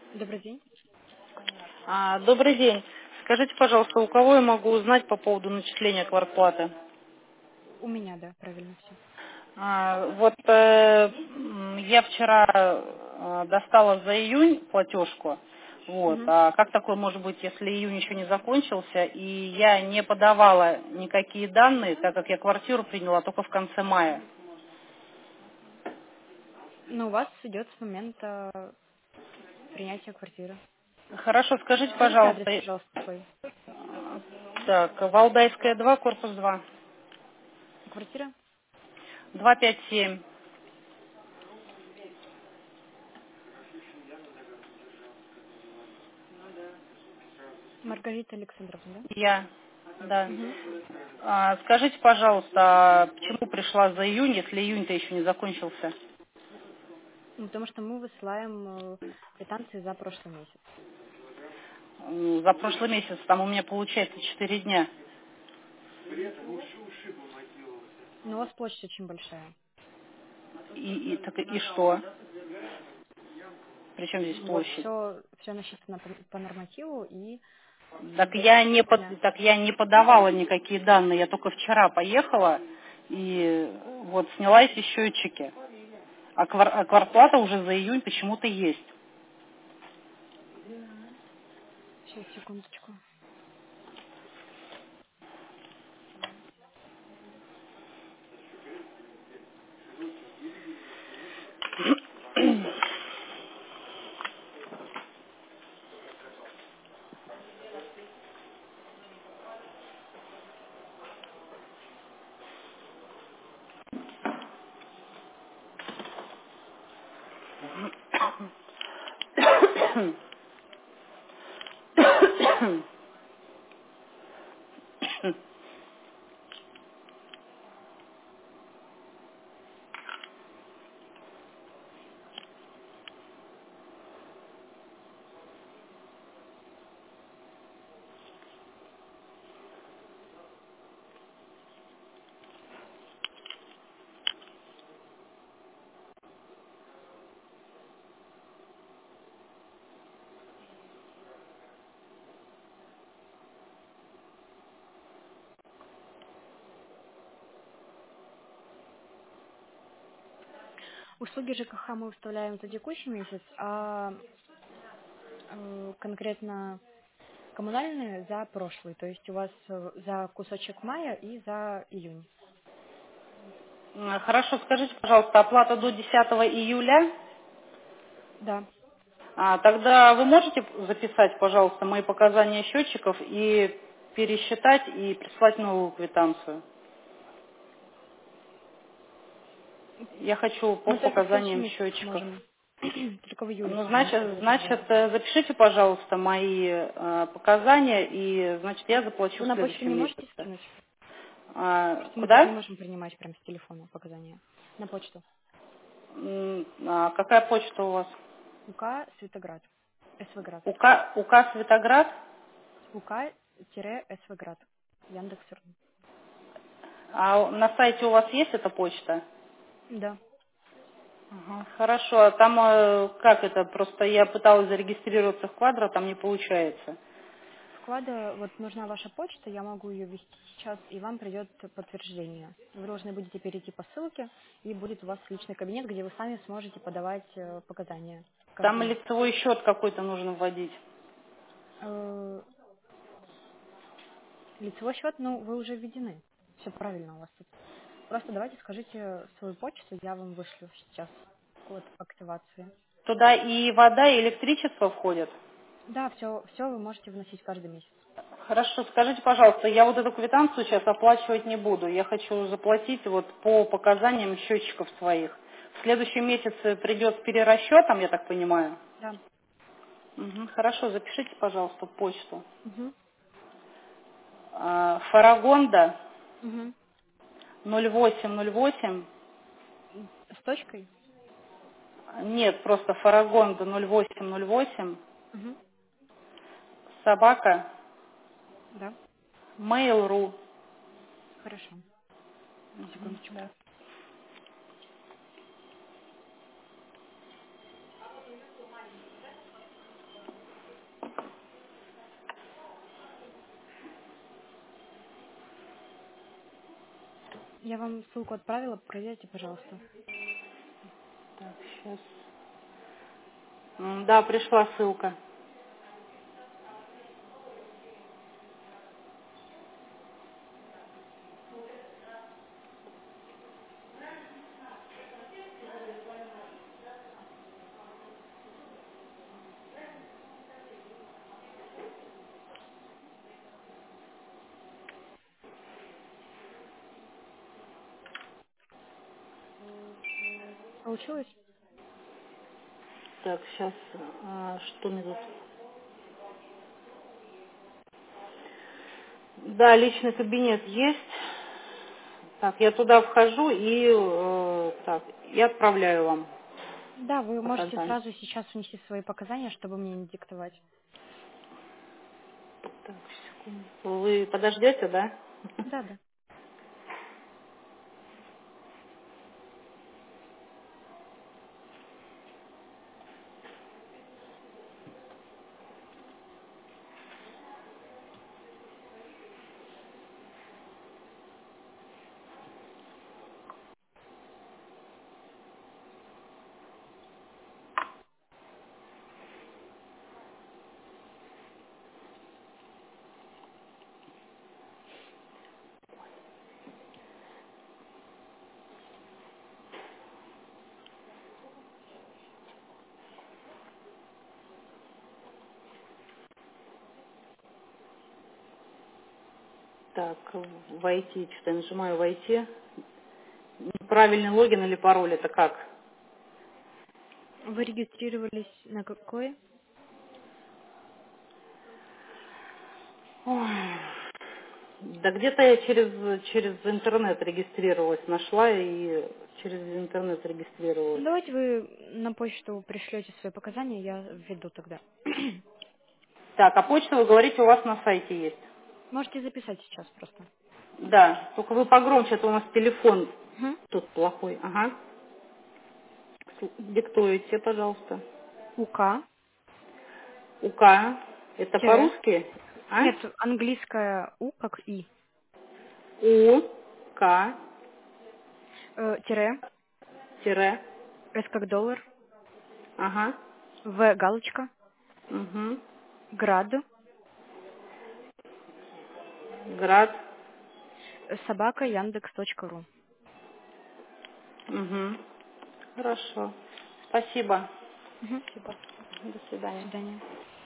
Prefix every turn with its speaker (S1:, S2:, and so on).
S1: Добрый день.
S2: Добрый день. Скажите, пожалуйста, у кого я могу узнать по поводу начисления квартплаты?
S1: У меня, да, правильно все.
S2: Я вчера достала за июнь платежку. Вот.
S1: Угу.
S2: А как такое может быть, если июнь еще не закончился, и я не подавала никакие данные, так как я квартиру приняла только в конце мая?
S1: Но у вас идет с момента принятия квартиры.
S2: Хорошо, скажите,
S1: Скажите адрес,
S2: пожалуйста,
S1: пожалуйста, свой.
S2: так, Валдайская 2, корпус 2,
S1: Квартира?
S2: 257.
S1: Маргарита Александровна,
S2: Да.
S1: да? Угу.
S2: Скажите, пожалуйста, почему пришла за июнь, если июнь-то еще не закончился?
S1: Потому что мы высылаем квитанции за прошлый месяц.
S2: За прошлый месяц, там у меня получается 4 дня.
S1: Но у вас площадь очень большая.
S2: И что? Причем здесь
S1: Вот,
S2: площадь?
S1: все насчитано по нормативу и
S2: Так
S1: дается
S2: я не,
S1: для...
S2: так я не подавала никакие данные, я только вчера поехала и вот сняла эти счетчики. А квартплата уже за июнь почему-то есть.
S1: Сейчас, секундочку. Услуги ЖКХ мы выставляем за текущий месяц, а конкретно коммунальные за прошлый, то есть у вас за кусочек мая и за июнь.
S2: Хорошо, скажите, пожалуйста, оплата до 10 июля?
S1: Да.
S2: Тогда вы можете записать, пожалуйста, мои показания счетчиков и пересчитать и прислать новую квитанцию? Я хочу по
S1: Мы только в следующем
S2: показаниям
S1: месяце
S2: счетчиков.
S1: можем. Только в июле,
S2: Ну,
S1: потому что
S2: значит,
S1: это уже...
S2: запишите, пожалуйста, мои показания, и, значит, я заплачу
S1: Вы
S2: в
S1: на почту
S2: следующем
S1: не можете
S2: месяце.
S1: скинуть? Просто мы так не
S2: Куда?
S1: можем принимать прямо с телефона показания. На почту.
S2: Какая почта у вас?
S1: УК Светоград. СВГрад.
S2: УК Светоград?
S1: УК-СВГрад. Яндекс.ру.
S2: А на сайте у вас есть эта почта?
S1: Да.
S2: Ага, хорошо, а там как это? Просто я пыталась зарегистрироваться в Квадро, там не получается.
S1: Вклада, вот нужна ваша почта, я могу ее ввести сейчас, и вам придет подтверждение. Вы должны будете перейти по ссылке, и будет у вас личный кабинет, где вы сами сможете подавать показания каждый
S2: Там
S1: месяц.
S2: лицевой счет какой-то нужно вводить.
S1: Э, Лицевой счет, ну, вы уже введены. Все правильно у вас тут. Просто давайте скажите свою почту, я вам вышлю сейчас код активации.
S2: Туда и вода, и электричество входят.
S1: Да, все вы можете вносить каждый месяц.
S2: Хорошо, скажите, пожалуйста, я вот эту квитанцию сейчас оплачивать не буду. Я хочу заплатить вот по показаниям счетчиков своих. В следующем месяце придет с перерасчетом, я так понимаю.
S1: Да.
S2: Хорошо, запишите, пожалуйста, почту.
S1: Угу.
S2: Фарагонда
S1: Угу.
S2: 0808.
S1: С точкой?
S2: Нет, просто Фарагонда 0808.
S1: Угу.
S2: Собака.
S1: Да.
S2: Mail.ru.
S1: Хорошо. Секундочку.
S2: Да.
S1: Я вам ссылку отправила, проверьте, пожалуйста.
S2: Так, сейчас. Да, пришла ссылка.
S1: Получилось?
S2: Так, сейчас, что мне тут? Да, личный кабинет есть. Так, я туда вхожу и, так, и отправляю вам
S1: Да, вы можете
S2: показания.
S1: сразу сейчас внести свои показания, чтобы мне не диктовать.
S2: Так, секунду. Вы подождете, да?
S1: Да, да.
S2: Так, войти, что-то я нажимаю войти. Правильный логин или пароль, это как?
S1: Вы регистрировались на какой?
S2: Ой. Да где-то я через интернет регистрировалась, нашла и через интернет регистрировалась.
S1: Давайте вы на почту пришлете свои показания, я введу тогда.
S2: Так, а почта, вы говорите, у вас на сайте есть?
S1: Можете записать сейчас просто.
S2: Да, только вы погромче, а то у нас телефон
S1: Мгм.
S2: тут плохой. Ага. Диктуйте, пожалуйста.
S1: УК,
S2: УК, это
S1: тире.
S2: по-русски? А?
S1: Нет, английское У как И.
S2: У, К,
S1: Тире,
S2: тире,
S1: С как доллар,
S2: ага,
S1: В галочка,
S2: угу,
S1: град,
S2: град,
S1: собака Яндекс.ру.
S2: угу. Хорошо. Спасибо.
S1: Мгм. Супер.
S2: До
S1: До
S2: свидания.
S1: свидания.